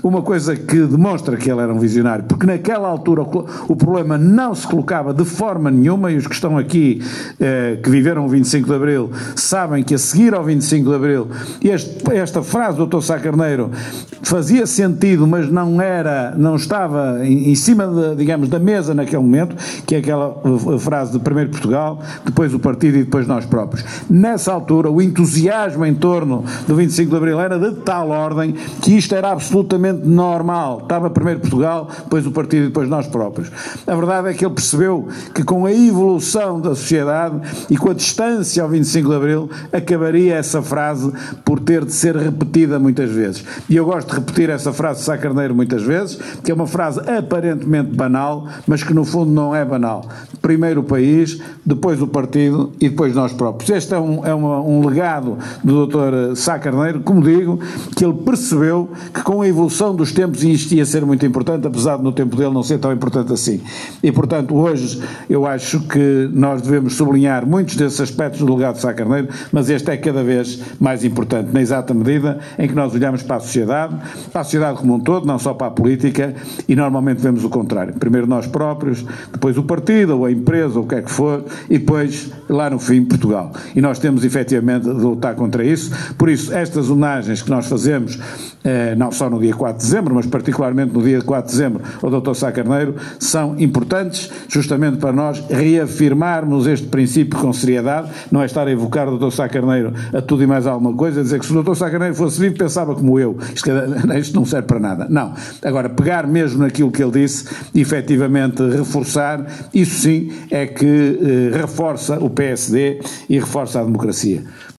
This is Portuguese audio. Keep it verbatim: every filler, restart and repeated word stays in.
uma coisa que demonstra que ele era um visionário, porque naquela altura o, o problema não se colocava de forma nenhuma, e os que estão aqui, eh, que viveram o vinte e cinco de Abril, sabem que a seguir ao vinte e cinco de Abril, este, esta frase do doutor Sá Carneiro fazia sentido, mas não era, não estava em, em cima, de, digamos, da mesa naquele momento, que é aquela frase de primeiro Portugal, depois o partido e depois nós próprios. Nessa altura, o entusiasmo em torno do vinte e cinco de Abril era de tal ordem que isto era absolutamente normal. Estava primeiro Portugal, depois o partido e depois nós próprios. A verdade é que ele percebeu que com a evolução da sociedade e com a distância ao vinte e cinco de Abril, acabaria essa frase por ter de ser repetida muitas vezes. E eu gosto de repetir essa frase de Sá Carneiro muitas vezes, que é uma frase aparentemente banal, mas que no fundo não é banal. Primeiro o país, depois o partido e depois nós próprios. Este é um, é uma, um legado do doutor Sá Carneiro, como digo, que ele percebeu que com a evolução dos tempos isto ia ser muito importante, apesar de no tempo dele não ser tão importante assim. E, portanto, hoje eu acho que nós devemos sublinhar muitos desses aspectos do legado de Sá Carneiro, mas este é cada vez mais importante, na exata medida em que nós olhamos para a sociedade, para a sociedade como um todo, não só para a política, e normalmente vemos o contrário. Primeiro nós próprios, depois o partido, ou a empresa, ou o que é que for, e depois, lá no fim, Portugal. E nós temos, efetivamente, de lutar contra isso. Por isso, estas homenagens que nós fazemos, eh, não só no dia quatro de dezembro, mas particularmente no dia quatro de dezembro, ao doutor Sá Carneiro, são importantes, justamente para nós reafirmarmos este princípio com seriedade. Não é estar a evocar o doutor Sá Carneiro a tudo e mais alguma coisa, dizer que se o doutor Sá Carneiro fosse vivo pensava como eu, isto, isto não serve para nada. Não. Agora, pegar mesmo naquilo que ele disse e efetivamente reforçar, isso sim é que eh, reforça o P S D e reforça a democracia.